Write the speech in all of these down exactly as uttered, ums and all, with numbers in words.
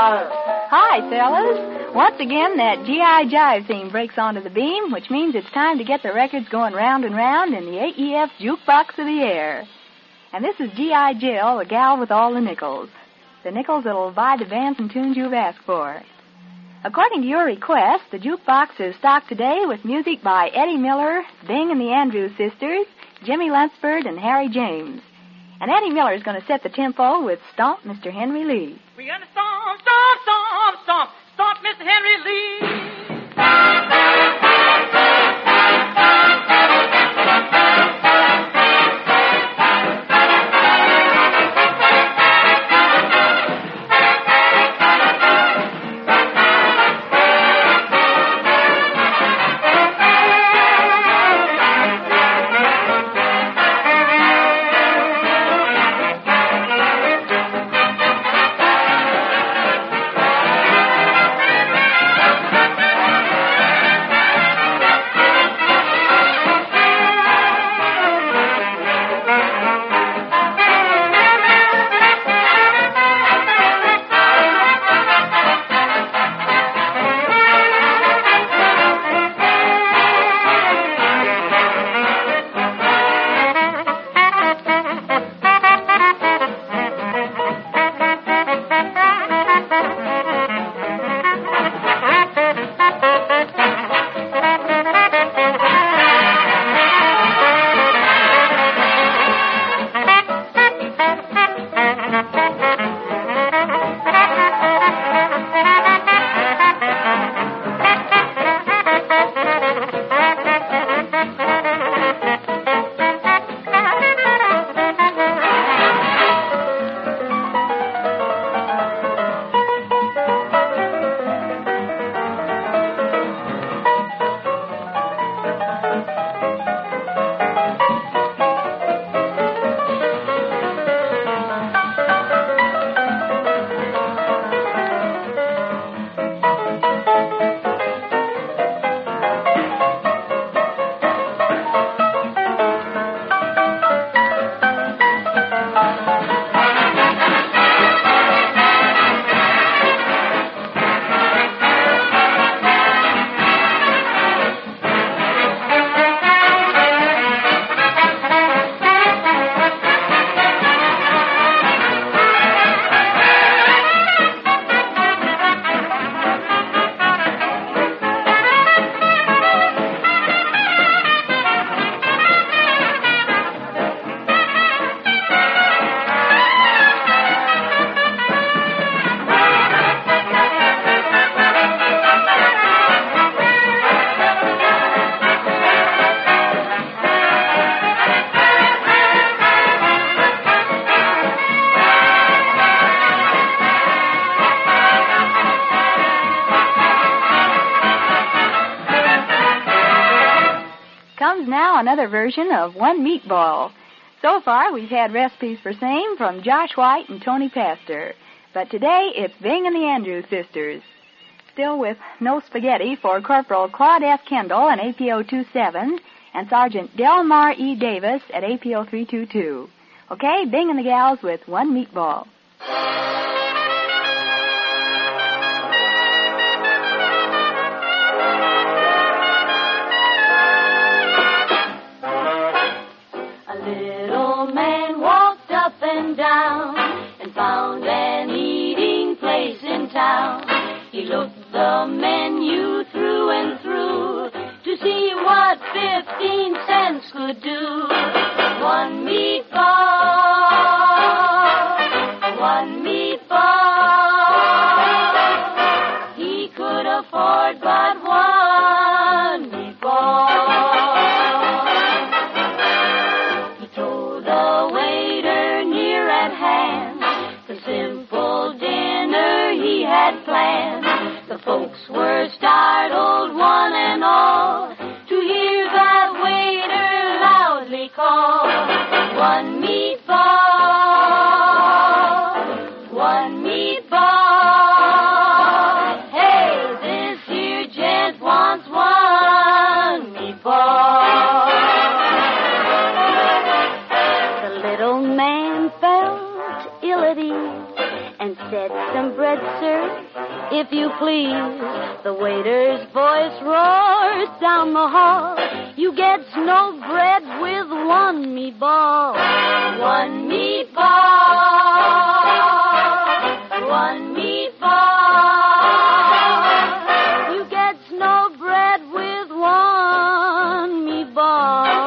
Hi, fellas. Once again, that G I. Jive theme breaks onto the beam, which means it's time to get the records going round and round in the A E F jukebox of the air. And this is G I. Jill, the gal with all the nickels. The nickels that'll buy the bands and tunes you've asked for. According to your request, the jukebox is stocked today with music by Eddie Miller, Bing and the Andrews Sisters, Jimmy Lunsford, and Harry James. And Eddie Miller is going to set the tempo with Stomp Mister Henry Lee. We're going to stomp, stomp, stomp, stomp, stomp Mister Henry Lee. Comes now another version of One Meatball. So far, we've had recipes for same from Josh White and Tony Pastor. But today, it's Bing and the Andrews Sisters. Still with no spaghetti for Corporal Claude F. Kendall at A P O two seven and Sergeant Delmar E. Davis at A P O three two two. Okay, Bing and the gals with One Meatball. Down and found an eating place in town. He looked the menu through and through to see what fifteen cents could do. One meatball, one meatball. He could afford but one meatball. He told the waiter near at hand the simple dinner he had planned. The folks were startled, one and all, to hear that waiter loudly call, one meatball, one meatball. Hey, this here gent wants one meatball. The little man felt ill at ease and set some bread sir, if you please. The waiter's voice roars down the hall. You get no bread with one meatball. One meatball. One meatball. You get no bread with one meatball.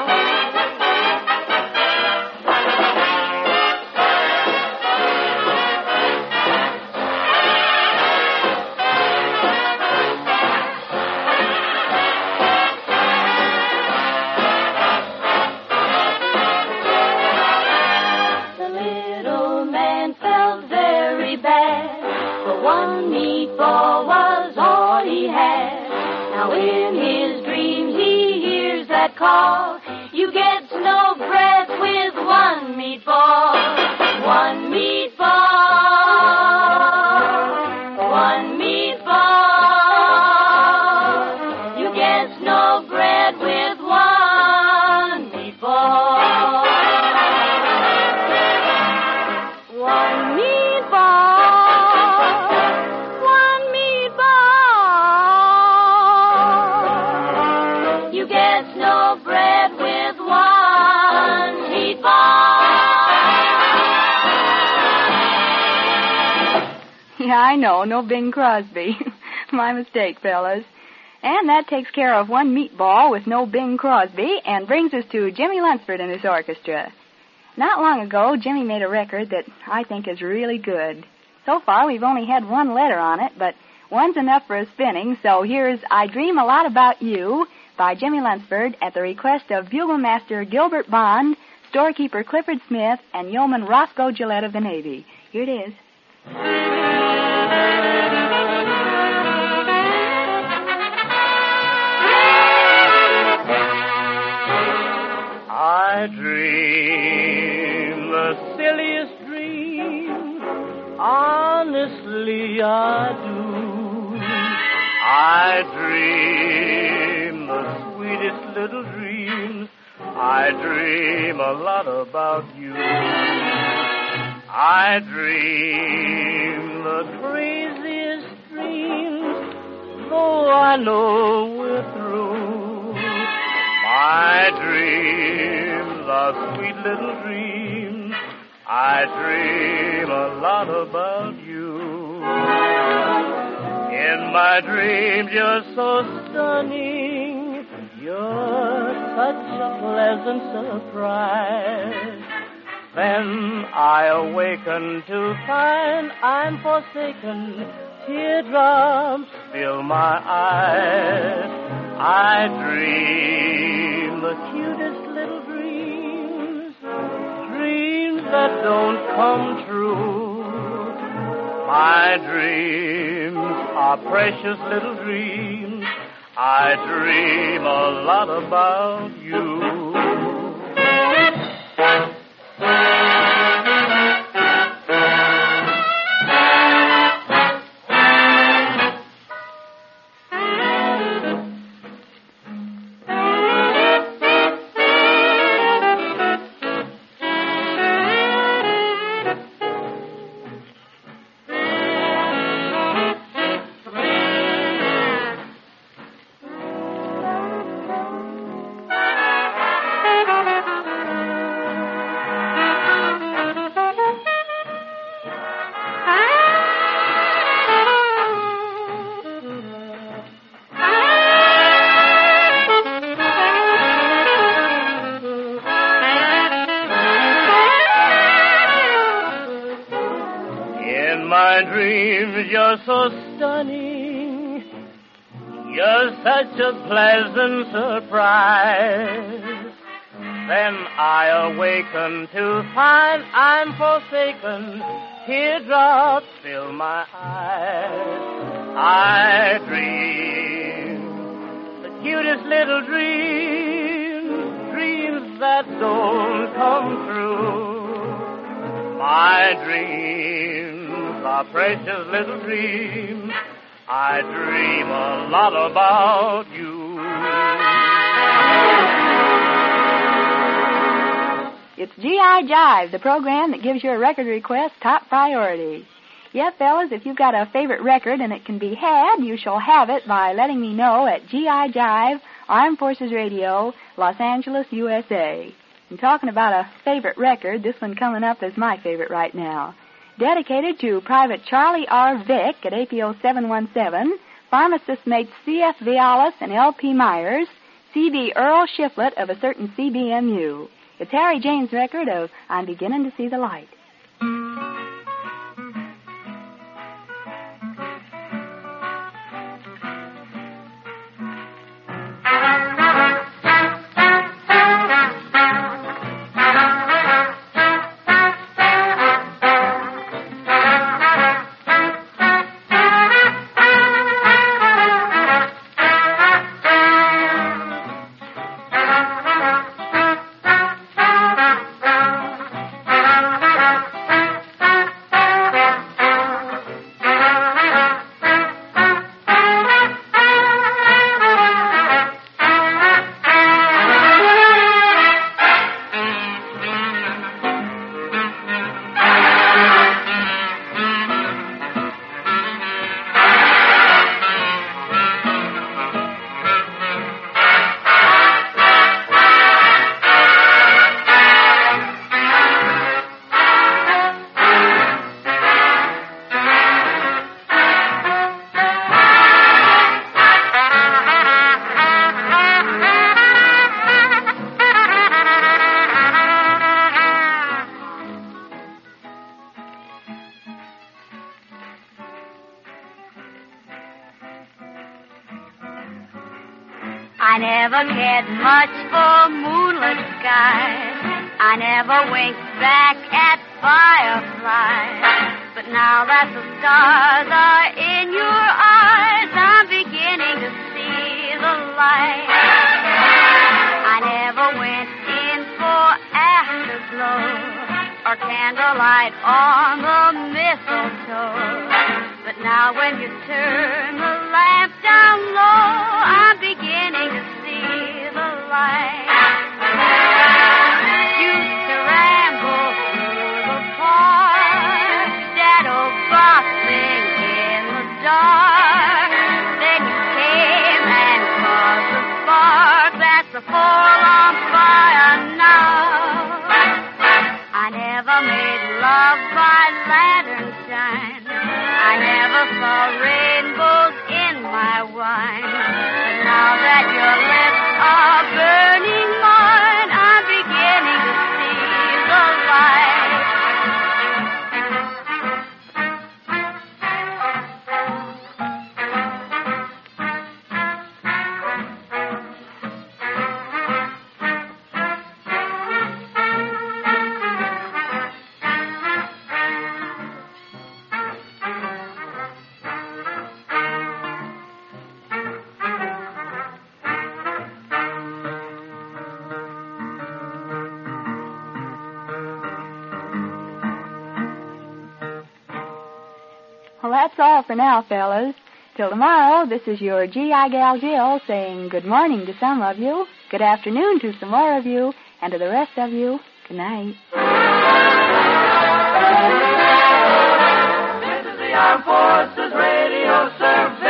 One meatball was all he had. Now in his dreams he hears that call. You get no bread with one meatball. One meatball. One meatball. You get no bread with one meatball. One meatball. Yeah, I know. No Bing Crosby. My mistake, fellas. And that takes care of one meatball with no Bing Crosby and brings us to Jimmy Lunsford and his orchestra. Not long ago, Jimmy made a record that I think is really good. So far, we've only had one letter on it, but one's enough for a spinning, so here's I Dream a Lot About You by Jimmy Lunsford at the request of Bugle Master Gilbert Bond, storekeeper Clifford Smith, and yeoman Roscoe Gillette of the Navy. Here it is. I dream the silliest dream, honestly I do. I dream the sweetest little dreams, I dream a lot about you. I dream the craziest dreams, though I know we're through. My dreams are sweet little dreams, I dream a lot about you. In my dreams you're so stunning, you're such a pleasant surprise. Then I awaken to find I'm forsaken. Teardrops fill my eyes. I dream the cutest little dreams, dreams that don't come true. My dreams are precious little dreams. I dream a lot about you. You're so stunning, you're such a pleasant surprise. Then I awaken to find I'm forsaken. Teardrops fill my eyes. I dream the cutest little dreams, dreams that don't come true. My dreams are precious little dreams. I dream a lot about you. It's G I Jive, the program that gives your record request top priority. Yeah, fellas, if you've got a favorite record and it can be had, you shall have it by letting me know at G I Jive, Armed Forces Radio, Los Angeles, U S A. And talking about a favorite record, this one coming up is my favorite right now. Dedicated to Private Charlie R. Vick at A P O seven one seven, pharmacist mates C F Vialis and L P Myers, C B Earl Shiflett of a certain C B M U. It's Harry James' record of I'm Beginning to See the Light. I never cared much for moonlit skies. I never winked back at fireflies. But now that the stars are in your eyes, I'm beginning to see the light. I never went in for afterglow or candlelight on the mistletoe. But now when you turn the lamp down low, I'm beginning to see the light. Used to ramble through the park, shadow boxing in the dark. Then you came and caused the spark that's a full-on fire now. I never made love by lantern shine. I never saw rainbows in my wine. But now that your lips are burning mine, I'm beginning to see the light. Well, that's all for now, fellas. Till tomorrow, this is your G I Gal Jill saying good morning to some of you, good afternoon to some more of you, and to the rest of you, good night. This is the Armed Forces Radio Service.